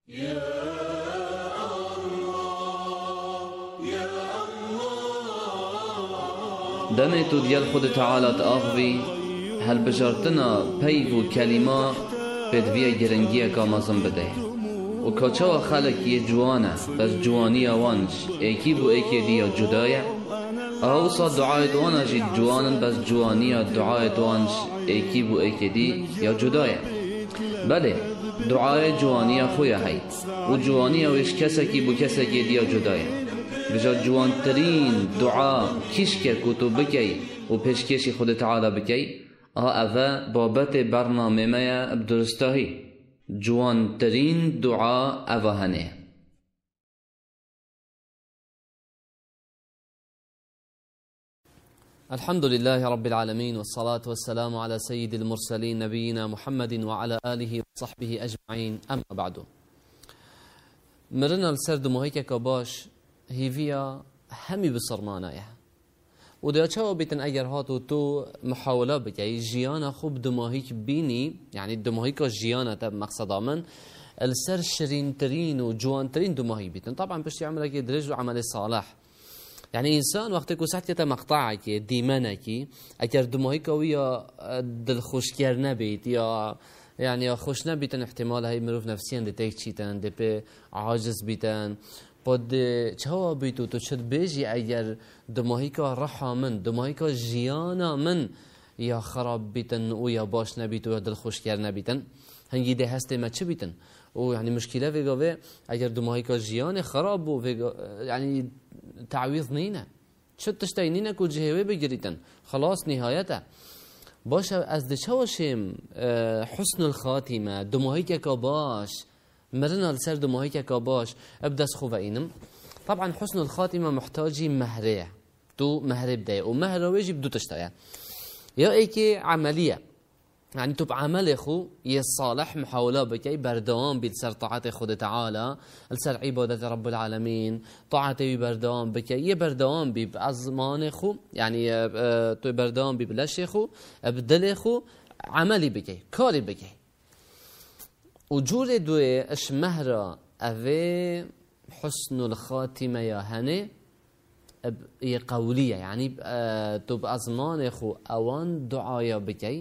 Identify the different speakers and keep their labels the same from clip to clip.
Speaker 1: دمي تو ديال خود تعالى تأخذي هل بجارتنا بيف كلمة بدوية جرنجية كامازن بده وكاتشوا خلق يجوانا بس جوانية وانش ايكي بو ايكي ديا جدايا اوصى دعاية وانا جي جوانا بس جوانية دعاية وانش ايكي بو ايكي دي يا جدايا بله دعاية جوانية خويا هاي وجوانية ويش كسكي بو كسكي ديا جدايا بجا جوان ترين دعاء كيشكا كتو بكي وبشكيشي خود تعالى بكي اوه بابت برنامه ميا بدرستاهي جوان ترين دعاء اوهنه.
Speaker 2: الحمد لله رب العالمين والصلاة والسلام على سيد المرسلين نبينا محمد وعلى آله وصحبه أجمعين. أما بعد مرنا السرد مهيكا كباش هيفيا همي بصرمانايا وده چاو بيتن اگر هاتو تو محاوله بكي جيانا خوب دماهيك بيني يعني دماهيك جيانا تب مقصدا من السر شرين ترين وجوان ترين دماهي بيتن طبعا بشتي عملك يدرج وعمل صالح يعني انسان وقتك وسحتي مقطعك ديمانك اگر دماهيك ويا دل خوشكير نبيت يا يعني خوش نبيتن احتمال هاي مروف نفسيا دي تيك چيتن دي بي عاجز بيتن بود چه بیتو تو شد بیجی اگر دماهیکا رحا من دماهیکا جیانا من یا خراب بیتن و یا باش نبیتو یا دل خوشگر نبیتن هنگی ده هسته ما چه بیتن و يعني مشكله ويغا اگر دماهيكا جيان خراب و يعني تعويض نينا شد تشتاي نينا كو جهوي بگريتن خلاص نهايته باش از دشوشم حسن الخاتمه دماهيكا باش مرنا لسر دماهيكا باش ابدا سخوفا اينم طبعا حسن الخاتمه محتاجي مهريه تو مهر بدايه ومهر ويجب دو تشتاي يا ايكي عمليه يعني تو بعمل اخو يصالح محاوله بكي بردوام بالسر طاعه خود تعالى السر عباده رب العالمين طاعته بردوام بكي يبردوام بازمان اخو يعني تو بردوام ببلاش اخو بدل اخو عملي بكي كاري بكي وجور دوي اش مهره اوي حسن الخاتمه يا هني هي قوليه يعني تو بازمان اخو اوان دعايا بكي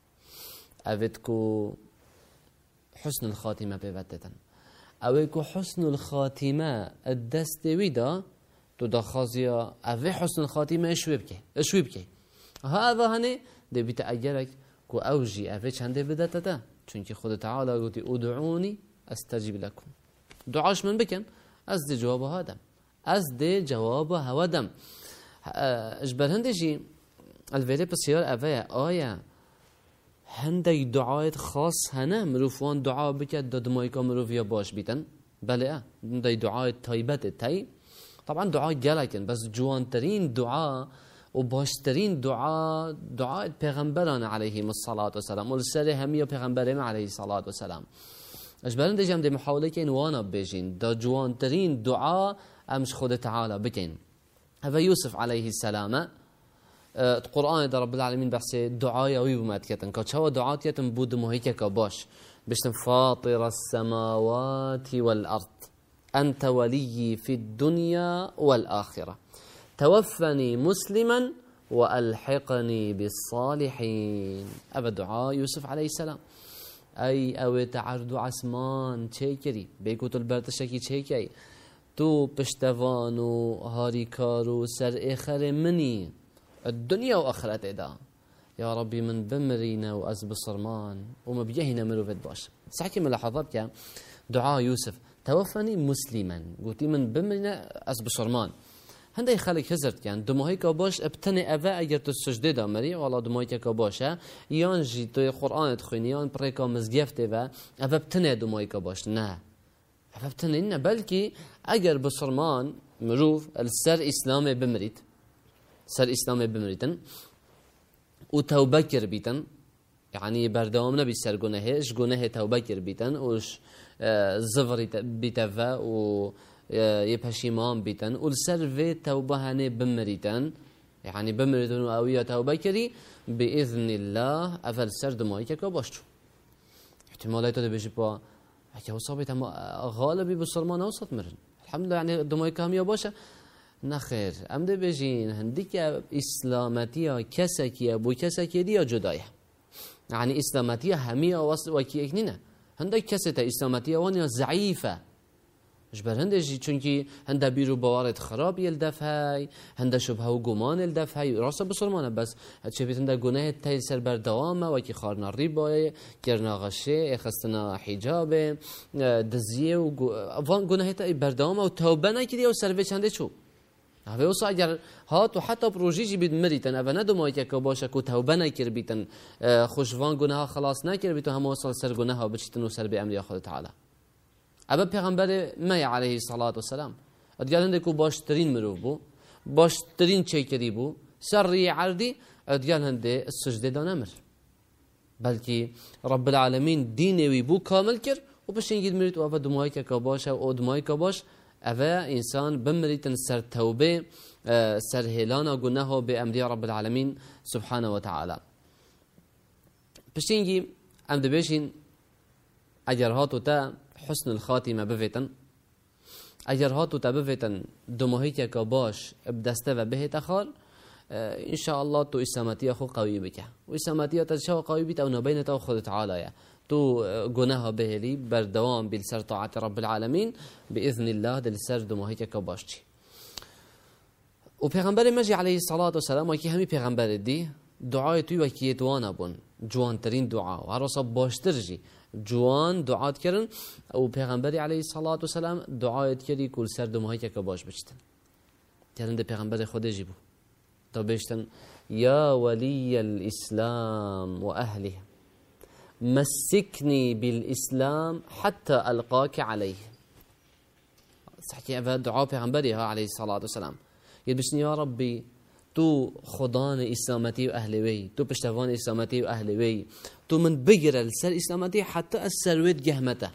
Speaker 2: اويتكو حسن الخاتمه بيبتتن اويكو حسن الخاتمه الدست ويدا تو دخازيا اوي حسن الخاتمه اشوي بكي هذا هني دي بتاجرك كو اوجي اوي چنده بدتتا چونك خود تعالى قلت ادعوني استجيب لكم دعاش من بكن از دي جواب هادم از دي جواب هودم اجبر هندجي الفيديو بسيار اوي آية هندي دعاية خاص هنا مروفوان دعاء بكت دمايكا مروفيا باش بيتن بله هندي دعاية طيبت تاي طبعا دعاء جالكن بس جوان ترين دعاء وباشترين دعاء پیغمبران عليهم الصلاة والسلام والسر همية پیغمبران عليه الصلاة والسلام اجبرن دي جمد محاولة كين وانا بيجين دا جوان ترين دعاء امش خود تعالى بكين هذا يوسف عليه السلام القرآن ده رب العالمين بحث دعاء ويبمات كتن كاتشوا دعاء يتم بود مهيكا كباش بشتم فاطر السماوات والأرض أنت ولي في الدنيا والآخرة توفني مسلما وألحقني بالصالحين أبا دعاء يوسف عليه السلام أي أو تعرض عسمان تشيكري بيكوت البرتشكي تشيكي تو بشتوانو هاريكارو سر إخر مني الدنيا وآخرته دا يا ربي من بمرينا وأز بصرمان وما بيهنا مروفت باش سحكي ملاحظات دعاء يوسف توفني مسلما قلتي من بمرينا أز بصرمان هندي خلق هزرت يعني دماهيكا باش ابتني أفا أجر تسجده دا مري والله دماهيكا باشا يانجي تو القرآن تخيني يان بريكا مزجفته با أفا ابتني دماهيكا باش نه أفا ابتني إنه بلكي أجر بصرمان مروف السر إسلامي بمريت سر إسلام بمريتن وتوبة كربيتن يعني بردوام نبي سر جناهش جناه توبة كربيتن وش زفر بيتفا و يبهشيمان بيتن والسر في توبة هني بمريتن يعني بمريتن وأوية توبة كري بإذن الله أفل سر دمائك كباشتو احتمالات ده بيجي با اگه وصابت هم غالبی بسلمان اوسط مرن الحمدلله یعنی دمای کامیاب باشه نخیر ام ده بجین هندی که اسلامتی ها کسکیه بو کسکیه دیا جدایه یعنی اسلامتی همی واسط وکی اکنینه هنده کسی تا اسلامتی وانیا ضعیفه جبر هنده جی چونکی هنده بیرو باورت خراب یلدفعی هنده شبه و گمان یلدفعی راسته بسلمانه بس چه بیت هنده گناه تایل سر بردوامه وکی خارنا ریبایه گرنا غشه اخستنا حجابه دزیه و وان گناه تایل بردوامه و توبه نکیدی و سروی چنده چو اوه اوسا اگر هات و حتی پروژیجی بید مریتن اوه ندومایی که باشه که توبه نکر بیتن خوشوان گناه خلاص نکر بیتن همه اصلا سر گناه ها بچیتن و سر به امری خود تعالی اوه پیغمبر می علیه الصلاة والسلام ادیال هنده که باشترین مروف بو باشترین چیکری بو سری عردی ادیال هنده سجده دانمر بلکه رب العالمین دینوی بو کامل کر و بشینگید مرید و اوه دمایی که باشه و دمایی که باش اوه انسان بمریتن سر توبه سر هلانا گناه به امری رب العالمین سبحانه و تعالی پشتینگی ام دبیشین اگر هاتو تا حسن الخاتمه بفتن اگر هاتو تا بفتن دماهی که باش بدسته و بهت خال ان شاء الله تو اسلامتی خو قوی بکه و اسلامتی تا شو قوی بیت او نبین تا خود تعالی تو گناه بهلی بردوام بالسر طاعت رب العالمین باذن الله دل سر دماهی که باشی و پیغمبر مجی علیه الصلاة والسلام و کی همی پیغمبر دی دعای توی و کی دوانه بون جوان ترین دعا و هر واسه باشتر جی جوان دعات کردن و پیغمبر علیه الصلاة والسلام دعایت کردی کل سر دماهی که باش بچتن ترند پیغمبر خود جی بو تا بشتن یا ولی الاسلام و اهله مسكني بالإسلام حتى ألقاك عليه صحيح هذا دعاء پیغمبرها عليه الصلاة والسلام يدبشني يا ربي تو خدان إسلامتي وأهلوي تو پشتوان إسلامتي وأهلوي تو من بجر السر إسلامتي حتى السرويت جهمته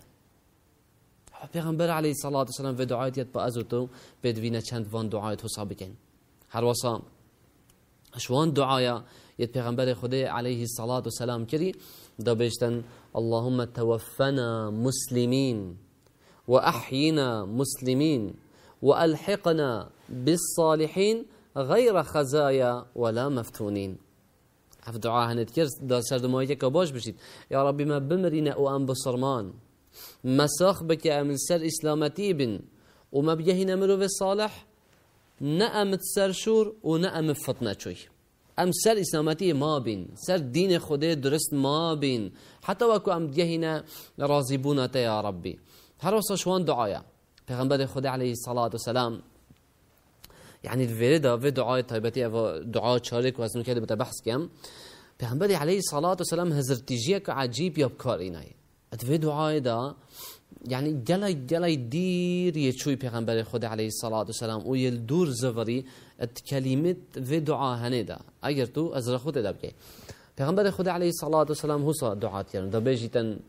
Speaker 2: پیغمبر عليه الصلاة والسلام في دعايت يد بأزوتو بدوينة چند وان دعايت حسابكين هر وصام اشوان دعايا يد پیغمبر خدا عليه الصلاة والسلام كري دبشتن اللهم توفنا مسلمين وأحينا مسلمين وألحقنا بالصالحين غير خزايا ولا مفتونين هف دعاء هنتكر دا سر دمائي كباش بشيد يا ربي ما بمرينا وأم بصرمان مساخ بك أمن سر إسلامتي بن وما بيهنا مرو بالصالح نأمت سر شور ونأمت فتنة شوي ام سر اسلامتی ما بین سر دین خدا درست ما بین حتی وکو ام دیهینا راضی بونتا یا ربی هر واسه شوان دعایا پیغمبر خدا علیه الصلاة والسلام یعنی الویردا و دعای طیبتی و دعا چارک و از نکته بتا بحث کم پیغمبر علیه الصلاة والسلام هزرتیجیه که عجیب یا بکار اینای ادوی دعای دا يعني جلي دير يشوي پیغمبر خدا عليه الصلاة والسلام و يلدور زفري الكلمات في دعاء هندا اگر تو از خود دبكي پیغمبر خدا عليه الصلاة والسلام هو دعات يعني دبيجتن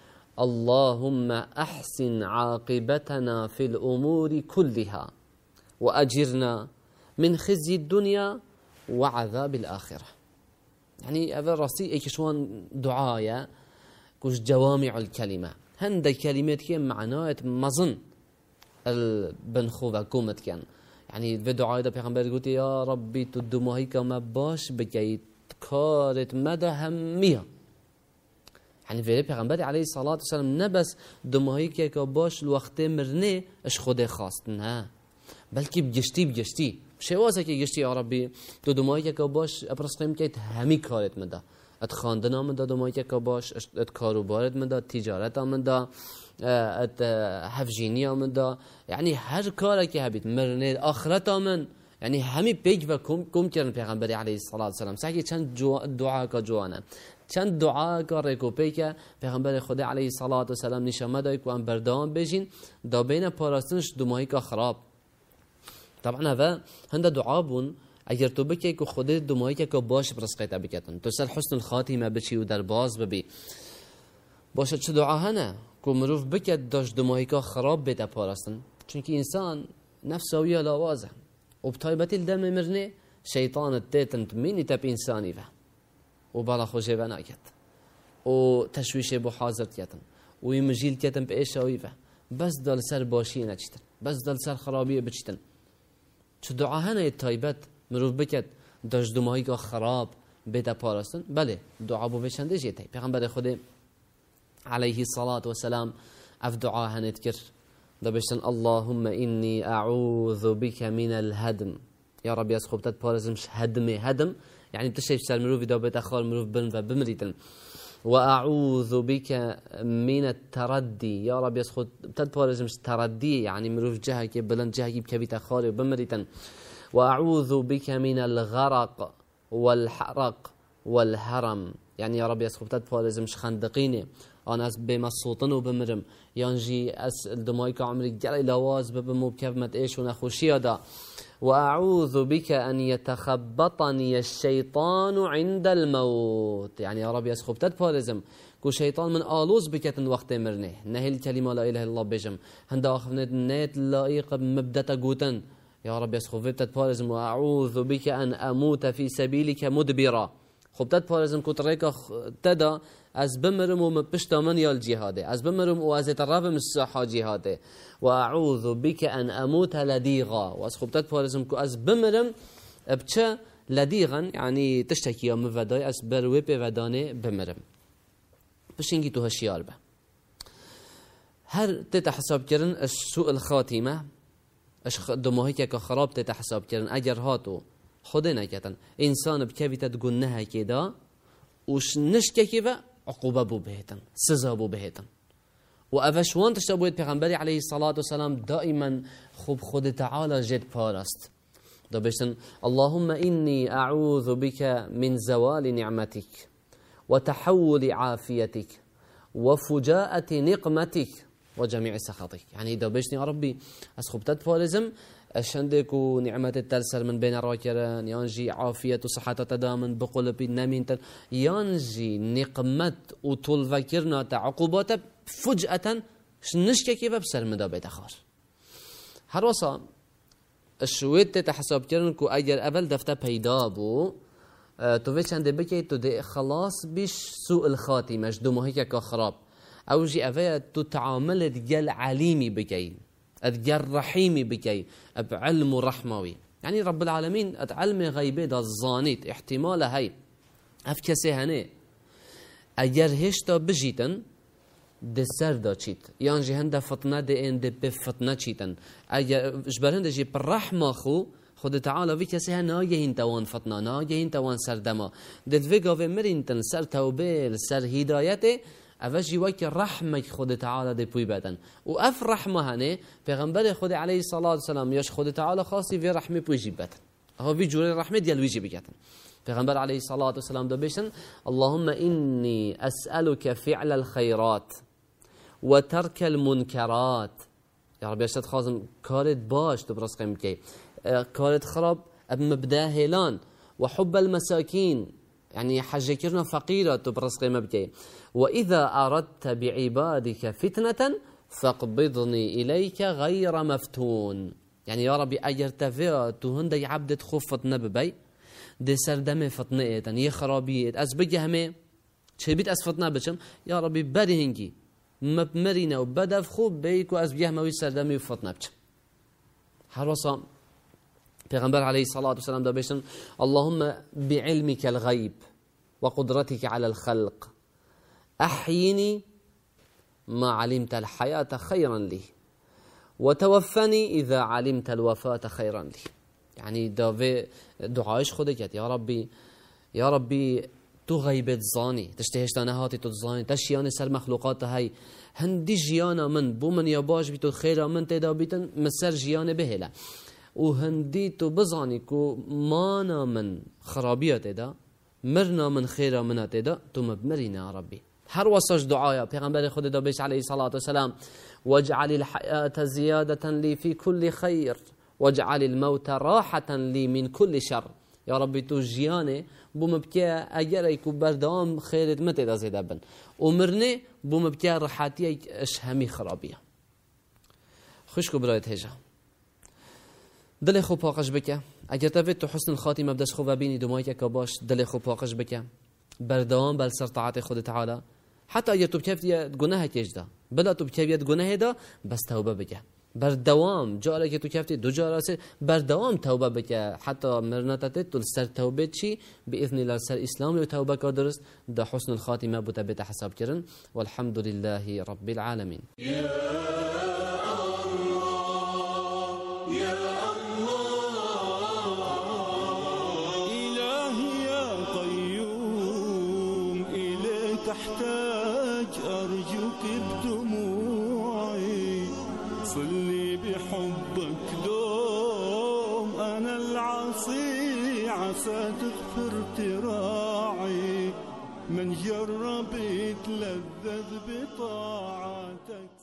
Speaker 2: اللهم احسن عاقبتنا في الامور كلها واجرنا من خزي الدنيا وعذاب الاخره يعني هذا راسي ايكشوان دعايا كوش جوامع الكلمه هند كلمات كي معناه مظن البنخو وكومت كان يعني في دعاء ده پیغمبر قلت يا ربي تدموهي كما باش بكيت كارت مدى هميها يعني في پیغمبر عليه الصلاة والسلام نبس دموهي كي باش الوقت مرنه اش خود خواستن بلكي بجشتي شوازه كي جشتي يا ربي تدموهي كي باش ابرسقيم كيت همي كارت مدى ات خاندن من داد دمایی که باش ات کاروبارت من داد تجارت من داد ات حفجینی من داد یعنی هر کاری که هبید مرنه آخرت من یعنی همی پیک و کم کردن پیغمبر علیه الصلاة والسلام سعی چند دعا کا جوانه چند دعا کا ریکو پیک پیغمبر خدا علیه الصلاة والسلام نشان داد که ام بردام بشین دا بین پاراستنش دمایی که خراب طبعا هذا هند دعا بون اگر تو بکی که خود دمایی که باش برسقیت بکتن تو سر حسن الخاتمه بچی و در باز ببی باشه چه دعا هنه که مروف بکت داشت دمایی که خراب بیت پارستن چونکه انسان نفسه ویا لوازه و بطایبتی الدم مرنه شیطان التیتن تمینی تب انسانی و بالا خوشه بناکت و تشویش بو حاضر کتن وی مجیل کتن به ایشاویفه بس دل سر باشی نچیتن بس دل سر خرابی بچیتن چو دعا هنه تایبت مروف بکد داشت دماغی که خراب بده پارستن بله دعا بو بچنده جیتی پیغمبر خود علیه الصلاة والسلام اف دعا هنت کر دا بشتن اللهم اینی اعوذ بک من الهدم یا ربی از خوبتت پارزمش هدم يعني بتشتي سر مروف دا بتأخر مروف بن فبمريتن وأعوذ بك من التردي يا رب يسخد تدبارزمش تردي يعني مروف جهك بلند جهك بكبي تأخر وبمريتن وأعوذ بك من الغرق والحرق والهرم يعني يا رب يسخد تدبارزمش خندقيني أنا أس بمصوتن وبمرم ينجي أس الدمايك عمري جري لواز ببمو بكفمت إيش ونخوشي دا وأعوذ بك أن يتخبطني الشيطان عند الموت يعني يا رب يسخب تدبارزم كو شيطان من آلوز بكتن وقت مرنه نهي الكلمة لا إله إلا الله بجم هند آخفنت نيت لائق مبدأ قوتن يا رب يسخب تدبارزم وأعوذ بك أن أموت في سبيلك مدبرا خب تدبارزم كو تريك تدا از بمرم و پشت من یال جهاده از بمرم و از ترابم الساحه جهاده و اعوذ بك ان اموت لديغا و از خوبتت پارزم که از بمرم بچه لديغا يعني تشتكي يوم ودای از بروی ودانه بمرم بشینگی تو هشیار به هر تحساب کردن از سوء الخاتمه اش دماغی که خراب تحساب کردن اگر هاتو خود نکتن انسان بکویت گناه کدا وش نشكي كيفا عقوبة بو بهتن سزا بو بهتن وأفشوان تشتبويت پیغمبری عليه الصلاة والسلام دائما خود تعالى جد پارست دا بشتن اللهم إني أعوذ بك من زوال نعمتك وتحول عافيتك وفجاءة نقمتك وجميع سخطك يعني دا بشتن يا ربي أسخبتت پارزم اشندك ونعمت التلسل من بين راكران يانجي عافية وصحة تدامن بقلب نمين يانجي نقمت وطول فكرنا تعقوبات فجأة نشكي كيف بسر مدا بيت أخار هر وصا الشويت تحساب كرن كو اگر اول دفته پیدا بو تو في چنده بكي تو دي خلاص بيش سوء الخاتمة جدومه هيك خراب او جي افيا تو تعاملت جل عليمي بكي أذكر رحيمي بكي بعلم رحموي يعني رب العالمين أتعلم غيبه دا الظانيت احتمال هاي أفكسي هني أجر هشتا بجيتن ده سر دا چيت يعني هنده فتنة ده ان ده بفتنة چيتن أجر جبرهن ده جي برحمة خو خود تعالى في كسي ناگهين توان فتنة ناگهين توان سردما ده فيقا في مرينتن سر توبيل سر هدايته اوجی وقت رحمه خود تعالی ده پوی بدن و اف رحمه هنه پیغمبر خود علیه الصلاة والسلام یاش خود تعالی خاصی وی رحمه پوی جی بدن ها وی جوری رحمه دیال وی جی بگتن پیغمبر علیه الصلاة والسلام ده بشن اللهم اینی اسألك فعل الخيرات و ترك المنكرات یا رب اشتد خازم کارت باش تو برس قیم کی کارت خراب اب مبدا هلان و حب المساکین يعني حاجة كرنا فقيرة تبرز قيمة بكي وإذا أردت بعبادك فتنة فاقبضني إليك غير مفتون يعني يا ربي أجر تفيا تهندي عبد تخفت نببي دي سردمي فتنئت يعني خرابيت أزبقي همي شبيت أسفتنا بشم يا ربي بري هنجي مبمرينا وبدف خوب بيك وأزبقي همي سردمي وفتنا بشم حرصا پیغمبر عليه الصلاة والسلام دابشن اللهم بعلمك الغيب وقدرتك على الخلق أحيني ما علمت الحياة خيرا لي وتوفني إذا علمت الوفاة خيرا لي يعني دعايش خودك يا ربي تو غيبت زاني تشتهش تنهاتي تزاني تشياني سر مخلوقات هاي هندي جيانا من بو من يباش بيتو خيرا من تدا بيتن مسر جيانا بهلا و هندی تو بزانی کو مانا من خرابیات دا مرنا من خیره منات دا تو مبمرین یا ربی هر وصاش دعایا پیغمبر خود دا بیش علیه الصلاة والسلام واجعل الحياة زيادة لي في كل خير واجعل الموت راحة لي من كل شر یا ربی تو جیانه بوم بکه اگر ایکو بردام خیرت متى دا زیده بن و مرنه بوم بکه راحتی اش همی خرابیه خوشکو برایت هجا دل خوب پاکش بکه اگر تفید تو حسن الخاتمه بدش خوب ببینی دمایی که باش دل خوب پاکش بکه بردوام بل سر طاعت خود تعالی حتى اگر تو بکفتی گناه کجدا بلا تو بکفیت گناه دا بس توبه بکه بردوام جاره که تو کفتی دو جاره است بردوام توبه بکه حتی مرناتت تو سر توبه چی باذن الله سر اسلامی و توبه که درست دا حسن الخاتمه بوده بتا حساب کردن والحمد لله رب العالمین.
Speaker 3: تحتاج أرجوك بدموعي صلي بحبك دوم أنا العصي عسى تغفر تراعي من جرب يتلذذ بطاعتك.